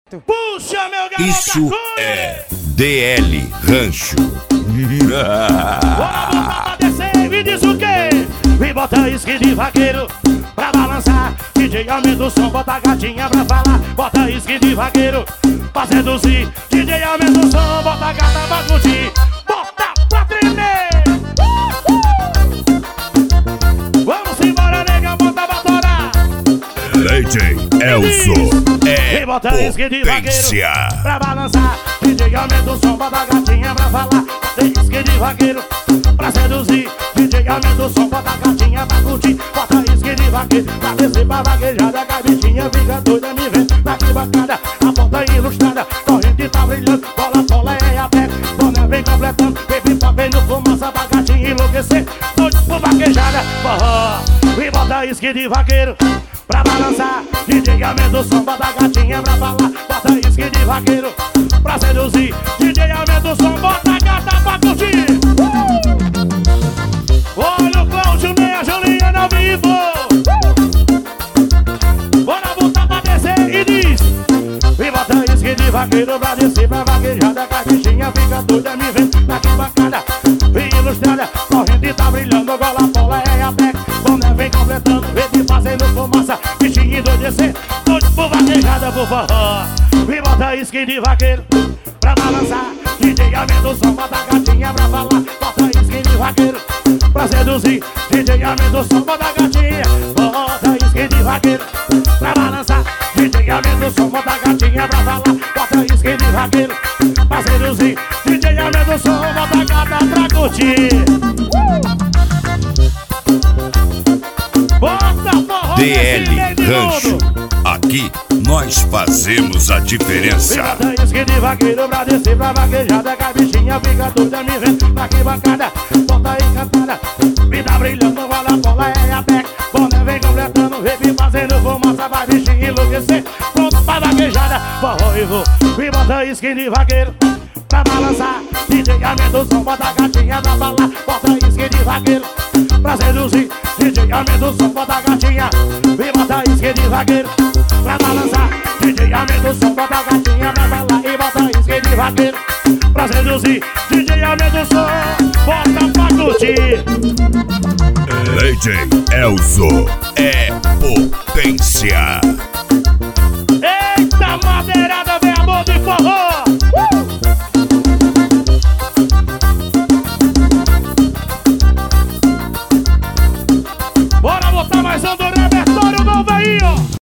Puxa, meu garoto! Isso é DL Rancho. Bora botar pra descer, me diz o quê? Me bota isque de vaqueiro pra balançar. DJ aumenta o som, bota a gatinha pra falar. Bota isque de vaqueiro pra seduzir. DJ aumenta o som, bota a gata pra curtir. Bota pra tremer. Vamos embora, nega, bota pra torar. DJ Elzo é bota isque de vaqueiro potência pra balançar. DJ aumenta o som, bota a gatinha pra falar. Bota isque de vaqueiro pra seduzir. DJ aumenta o som, bota a gatinha pra curtir. Bota isque de vaqueiro pra descer pra vaquejada. Que a bichinha fica doida me vendo na arquibancada. A porta ilustrada, corrente tá brilhando. Bola é aberta, boné vem completando. Baby tá vendo fumaça pra gatinha enlouquecer. Doido por vaquejada, forró. E bota isque de vaqueiro pra balançar. DJ aumenta o som, bota a gatinha pra falar. Bota isque de vaqueiro pra seduzir. DJ aumenta o som, bota a gata pra curtir. Olha o Cláudio, nem a Juliana ao vivo. Bora botar pra descer e diz. E bota isque de vaqueiro pra descer pra vaquejada. Que a bichinha fica doida me vendo na arquibancada. Ilustrada, corrente tá brilhando. Bola é a pé, boné vem completando. Verde fazendo fumaça, bichinho endoidecer. Doido por vaquejada, por forró. E bota isque de vaqueiro pra balançar. DJ aumenta o som, bota a gatinha pra falar. Bota isque de vaqueiro pra seduzir. DJ aumenta o som, bota a gatinha. Bota isque de vaqueiro pra balançar. DJ aumenta o som, bota a gatinha pra falar. Bota isque de vaqueiro pra seduzir. DJ aumenta o som, bota a gata pra curtir. Bota forró DL Rancho. Aqui nós fazemos a diferença. Bota isque de vaqueiro pra descer pra vaquejada. Que a bichinha fica doida me vendo na arquibancada. Bota encantada, vida brilhando. Bola é a pé, boné vem completando. Baby fazendo fumaça pra bichinha enlouquecer. Pronto pra vaquejada, forró e vou. E bota isque de vaqueiro pra balançar. DJ aumenta o som, bota a gatinha pra falar. Bota isque de vaqueiro pra seduzir. DJ aumenta o som, bota a gatinha. E bota isque de vaqueiro pra balançar. DJ aumenta o som, bota a gatinha pra falar. E bota isque de vaqueiro pra seduzir. DJ aumenta o som, bota pra curtir. DJ Elzo é potência.